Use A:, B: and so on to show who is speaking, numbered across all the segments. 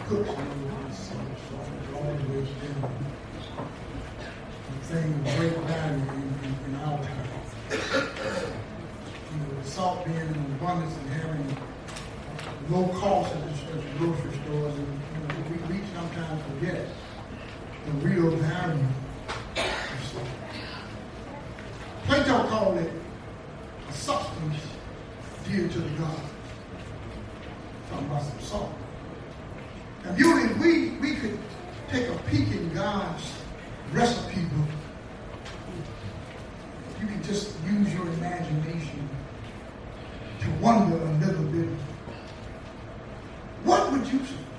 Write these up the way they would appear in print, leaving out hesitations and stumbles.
A: cooks know so always been the thing of great value in our time. The salt being in abundance and having low cost at the grocery stores, and we sometimes forget the real value of salt. Plato called it a substance dear to the gods. Talking about some salt. Now, usually we could take a peek in God's recipe book. You can just use your imagination to wonder a little bit. What would you say?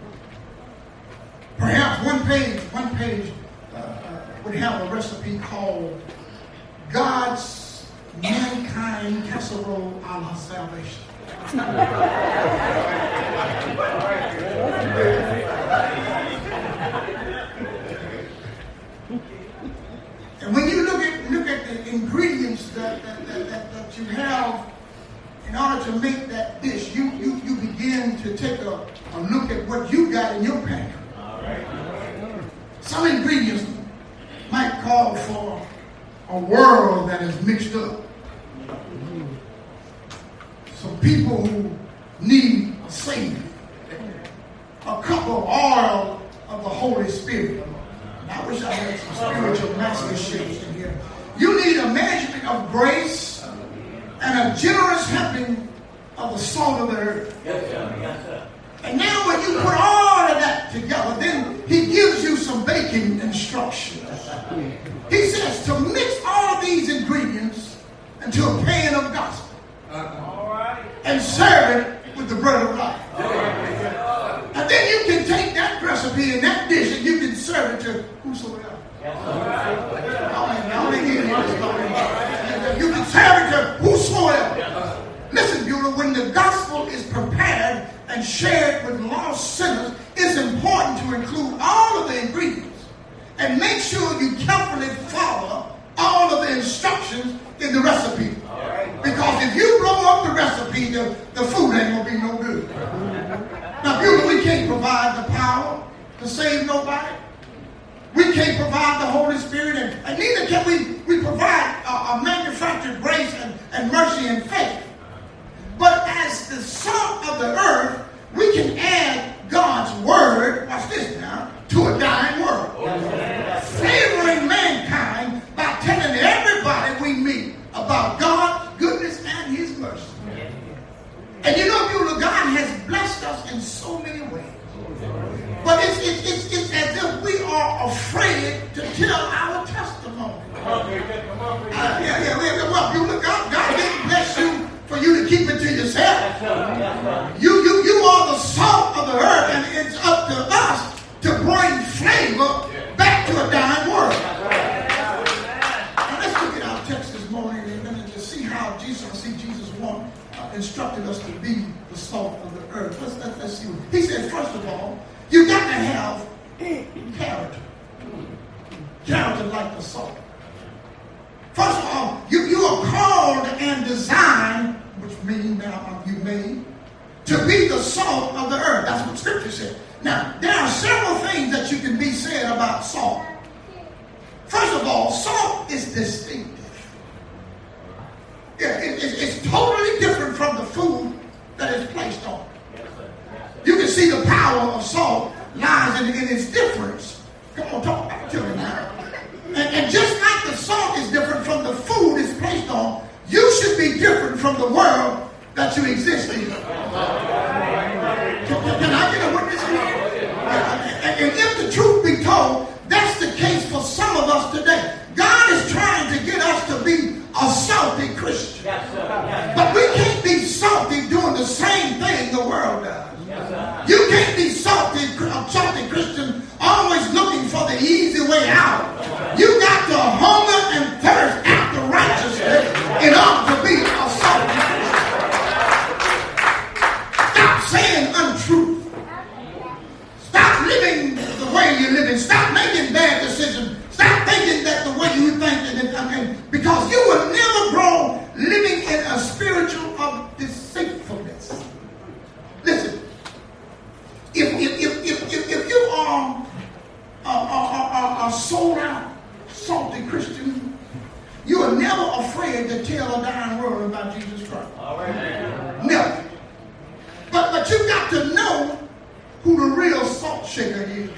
A: Perhaps one page would have a recipe called God's Mankind Casserole a la Salvation. And when you look at the ingredients that you have in order to make that dish, you begin to take a look at what you got in your pantry. Some ingredients might call for a world that is mixed up. Some people who need a Savior, a cup of oil of the Holy Spirit. And I wish I had some spiritual masterships in here. You need a measurement of grace and a generous helping of the salt of the earth.
B: Yes, sir. Yes, sir.
A: And now when you put all of that together, then he gives you some baking instructions. He says to mix all of these ingredients into a pan of gospel. And serve it with the bread of life. And then you can take that recipe and that dish and you can serve it to whosoever. You can serve it to whosoever. Listen, Bueller, when the gospel is prepared and shared with lost sinners, it's important to include all of the ingredients and make sure you carefully follow all of the instructions in the recipe. Because if you blow up the recipe, the food ain't going to be no good. Now, Bueller, we can't provide the power to save nobody. We can't provide the Holy Spirit, and neither can we provide a manufactured grace and mercy and faith. But as the salt of the earth, we can add God's word, watch this now, to a dying world. Flavoring mankind by telling everybody we meet about God's goodness and his mercy. And you know, Bueller, God has blessed us in so many ways. But it's as if we are afraid to tell our testimony. Well, Bueller, God didn't bless you for you to keep it to yourself. You are the salt of the earth, and it's up to us to bring flavor back to a dying world. Now let's look at our text this morning and to see how Jesus instructed us to be the salt of the earth. Let's see. He said, first of all, you got to have character. Character like the salt. First of all, you are called and designed, which means now you made, to be the salt of the earth. That's what Scripture said. Now, there are several things that you can be said about salt. First of all, salt is distinctive. It's totally different from the food that is placed on. You can see the power of salt lies in its difference. Come on, talk back to me now. And just like the salt is different from the food it's placed on, you should be different from the world that you exist in. Can I get a witness here? And if the truth be told, that's the case for some of us today. God is trying to get us to be a salty Christian. But we can't be salty doing the same thing the world does. You can't be salty Christian always looking for the easy way out. You got to hunger and thirst after righteousness in order to be a salty Christian. Stop saying untruth. Stop living the way you're living. Stop making bad decisions. Stop thinking that the way you think, because you will never grow living in a spiritual of deceitfulness. Listen, if a sold out, salty Christian, you are never afraid to tell a dying world about Jesus Christ. All right. Never. But you got to know who the real salt shaker is.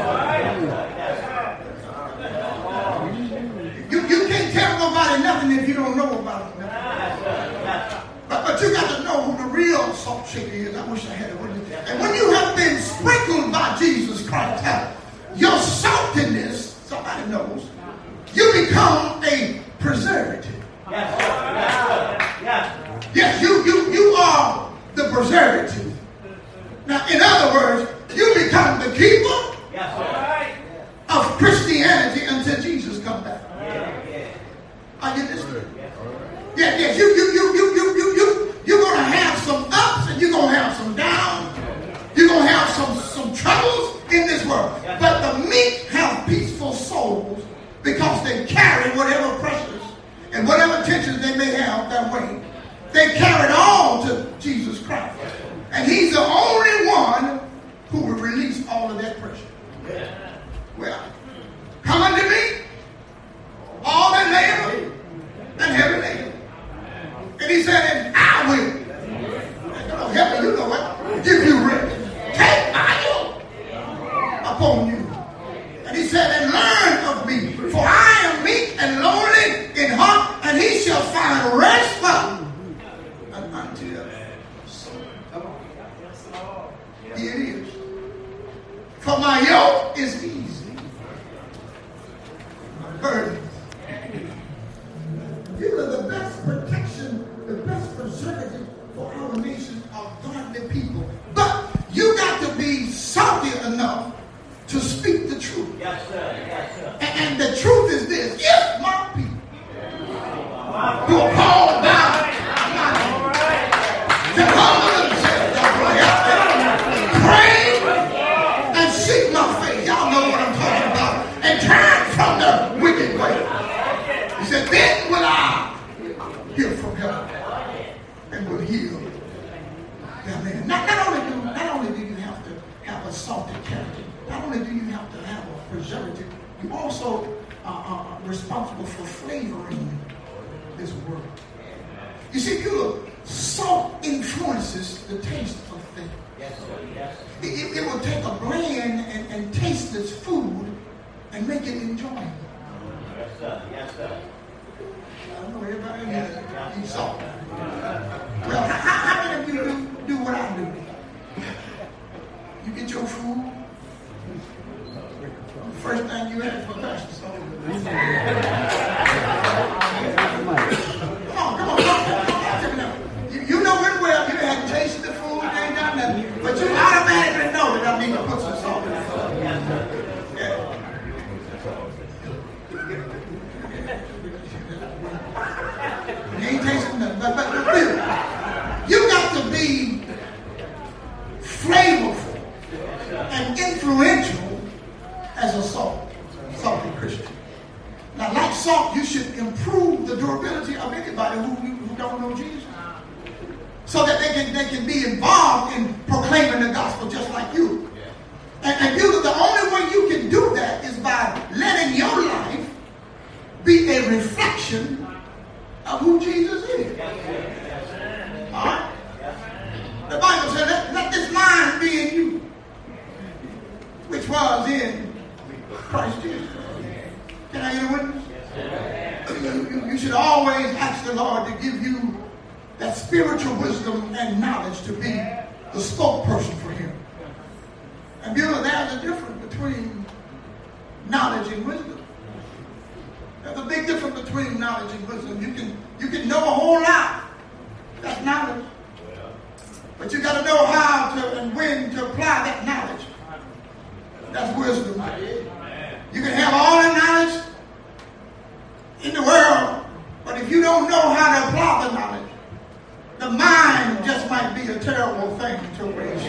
A: You can't tell nobody nothing if you don't know about it. But you got to know who the real salt shaker is. I wish I had it with you. And when you have been sprinkled by Jesus Christ, your saltiness, somebody knows, you become a preservative. Yes, you are the preservative. Now, in other words, you become the keeper of Christianity until Jesus comes back. Are you listening? Yes. You're going to have some ups and you're going to have some downs. You're going to have some troubles in this world. But the meek have peaceful souls because they carry whatever pressures and whatever tensions they may have that way. They carry it all to Jesus Christ. And he's the only one who will release all of that pressure. Well, come unto me, all that labor and heavy laden. And he said, and I will. Don't help me, you know what? Give you rest. Take my yoke upon you. And he said, and learn of me, for I am meek and lowly in heart, and he shall find rest for until here it is. For my yoke is easy, my burden. You are the best protection, the best preservative for our nation of godly people. But you got to be salty enough to speak the truth. Yes, sir. Yes, sir. And the truth is this: if my people who are called by to humble themselves, pray and seek my face. Y'all know what I'm talking about. And turn from the wicked way. He said, then will I hear from heaven and will heal their land. Not only do you have to have a salty character, not only do you have to have a preservative, you also are responsible for flavoring this world. You see, salt influences the taste of things. Yes, sir. Yes. It will take a bland and tasteless food and make it enjoyable. Yes, sir. Yes, sir. I don't know everybody here eats salt. Well, how many of you do what I do? You get your food. The first thing you ask for pastor salt. Come on. You know very well you hadn't tasted the food, you ain't done nothing, but you automatically know that I need to put some salt in the food. Yeah. You ain't tasting nothing, but really, you got to be flavorful and influential as a salty Christian. Now, like salt, you should improve the durability of anybody who don't know Jesus, so that they can be involved in proclaiming the gospel just like you. And you, the only way you can do that is by letting your life be a reflection of who Jesus is. All right? The Bible says, let this mind be in you, which was in Christ Jesus. Can I get a witness? You should always ask the Lord to give you that spiritual wisdom and knowledge to be the spokesperson for him. And there's a difference between knowledge and wisdom. There's a big difference between knowledge and wisdom. You can know a whole lot. That's knowledge. But you got to know how to and when to apply that knowledge. That's wisdom. You can have all the knowledge in the world, but if you don't know how to apply the knowledge, the mind just might be a terrible thing to raise.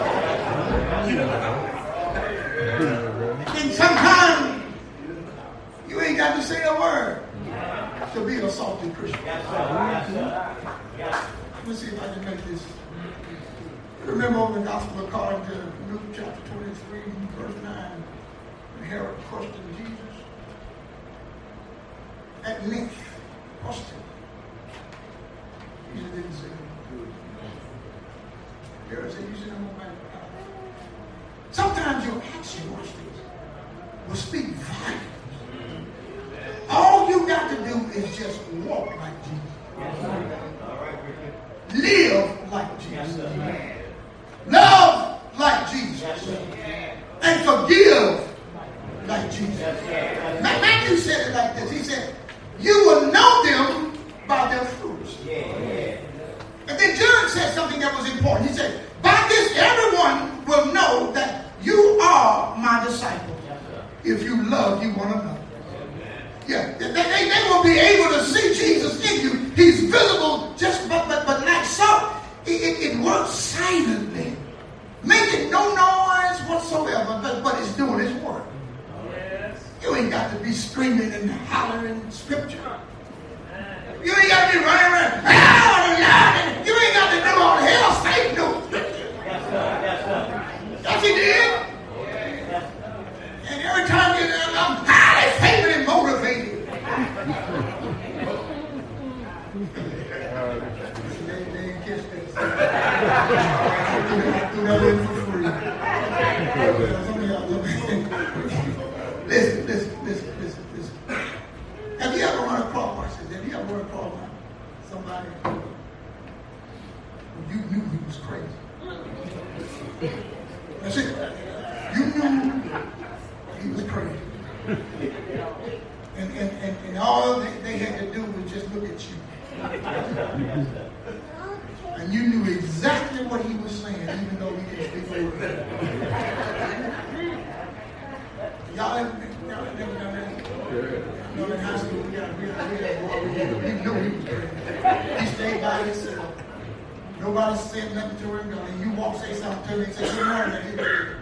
A: And sometimes you ain't got to say a word to be a salty Christian. Let me see if I can make this Remember the gospel according to Luke chapter 23, verse 9, when Herod questioned Jesus. At length, questioned. Jesus didn't say anything. Herod said, you should have more man. Sometimes your action, watch this, will speak volumes. All you got to do is just walk like Jesus. Live like Jesus. Love like Jesus. And forgive like Jesus. Matthew said it like this. He said, you will know them by their fruits. And then John said something that was important. He said, by this everyone will know that you are my disciples if you love you one another. Yeah, they will be able to see Jesus in you. He's visible, just but like so. It works silently, making no noise whatsoever, but it's doing its work. You ain't got to be screaming and hollering scripture. You ain't got to be running around. You ain't got to do all the hell Satan knows scripture. Yes, he did. And every time I'm highly favored and motivated. They ain't catch that. I threw that in for free. Listen. Have you ever run across somebody you knew he was crazy? That's it. You knew he was crazy. And all they had to do was just look at you. And you knew exactly what he was saying, even though he didn't speak a word. Y'all ever never done that? You know, in high school, we had a boy, you know he was crazy. He stayed by himself. Nobody said nothing to him, and you won't say something to him and say, good morning.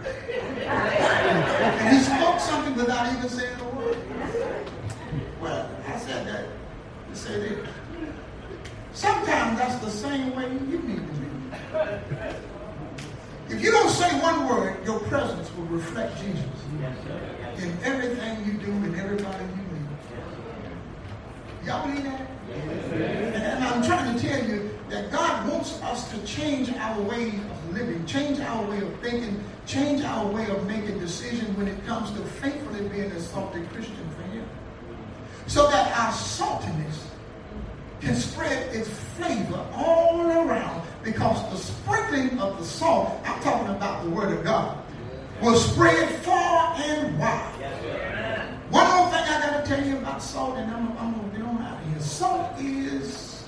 A: And he spoke something without even saying a word. Well, I said that to say this. Sometimes that's the same way you need to be. If you don't say one word, your presence will reflect Jesus in everything you do and everybody you meet. Y'all believe that? And I'm trying to tell you that God wants us to change our way of living, change our way of thinking, change our way of making decisions when it comes to faithfully being a salty Christian for Him. So that our saltiness can spread its flavor all around, because the sprinkling of the salt, I'm talking about the Word of God, will spread far and wide. One more thing I got to tell you about salt, and I'm going to get on out of here. Salt is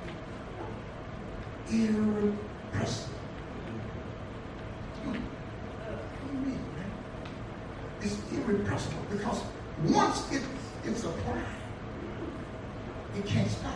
A: irrepressible. What do you mean, man? It's irrepressible because once it's applied, it can't stop.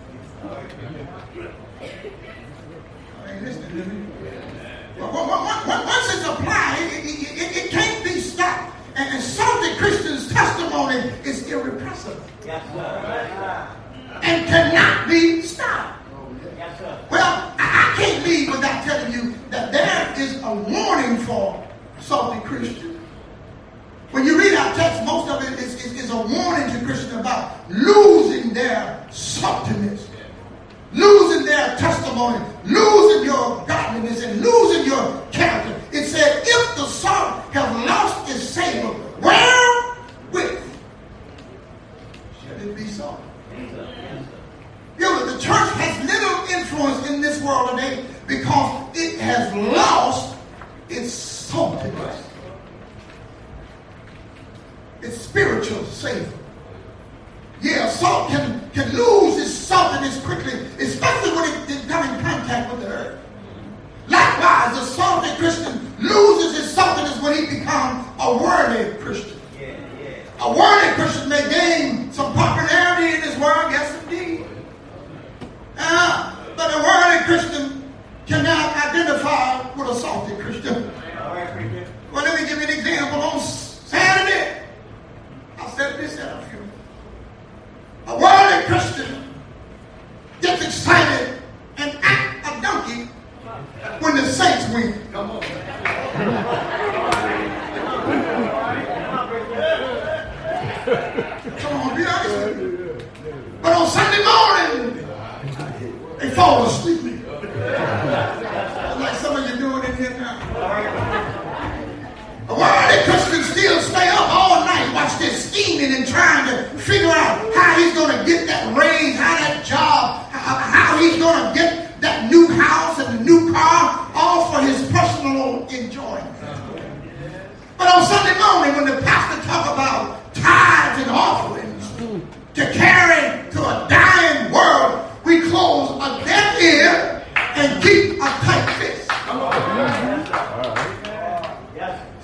A: Ain't listening to me. Once it's applied, it can't be stopped. And salty Christians' testimony is irrepressible. Yes, sir. And cannot be stopped. Yes, sir. Well, I can't leave without telling you that there is a warning for salty Christians. When you read our text, most of it is a warning to Christians about losing their saltiness, losing their testimony, losing your godliness, and losing your character. It said, if the salt has lost its savor, wherewith shall it be salt? You know, the church has little influence in this world today because it has lost its saltiness, its spiritual savor. Yeah, salt can lose its saltiness quickly, especially when it comes in contact with the earth. Likewise, the salty Christian loses his saltiness when he becomes a worldly Christian. A worldly Christian may gain some popularity in this world, yes indeed. But a worldly Christian cannot identify with a salty Christian. Well, let me give you an example. On Saturday, I said this at a funeral. A worldly Christian gets excited and act a donkey when the saints Come on, be honest with me. But on Sunday morning, they fall asleep.